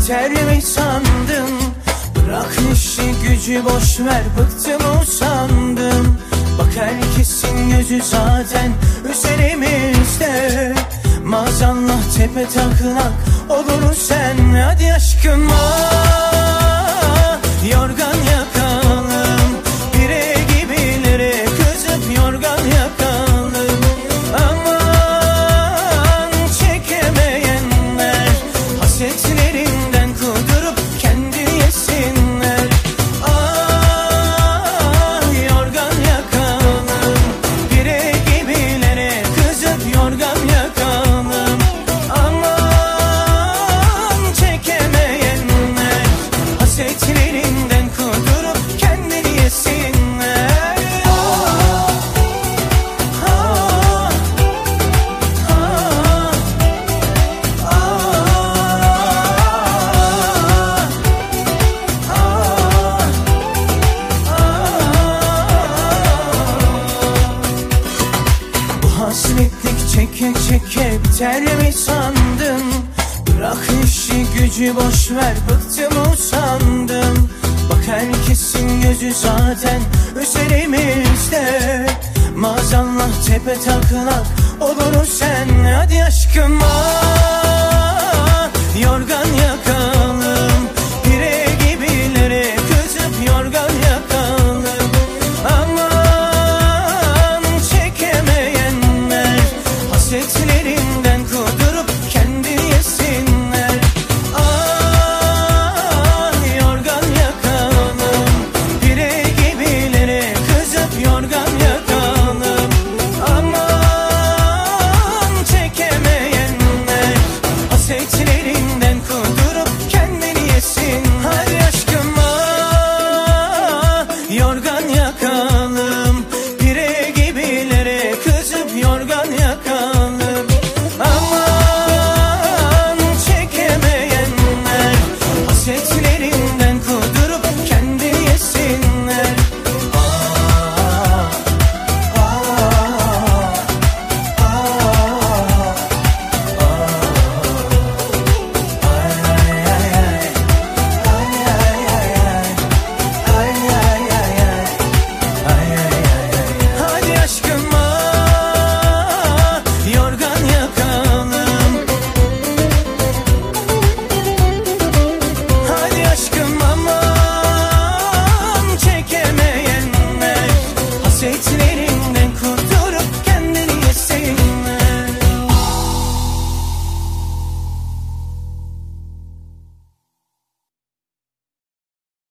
biter mi sandın? Bırak işi gücü boş ver, bıktım usandım. Bak herkesin gözü zaten üzerimizde. Maazallah tepe taklak olur sen. Hadi aşkım yorgan yakalım, bire gibilere kızıp yorgan yakalım. Aman çekemeyenler hasetlerinden kudurup kendi yesinler. Yorgan yakalım, bire gibilere kızıp yorgan yakalım. Aman çekemeyenler hasetlerinden kudurup kendini yesinler. Bu hasretlik çeke çeke biter mi sandın? Bırak işi gücü boş ver, bıktım usandım. Bak herkesin gözü zaten üzerimizde. Maazallah tepe taklak olur sen.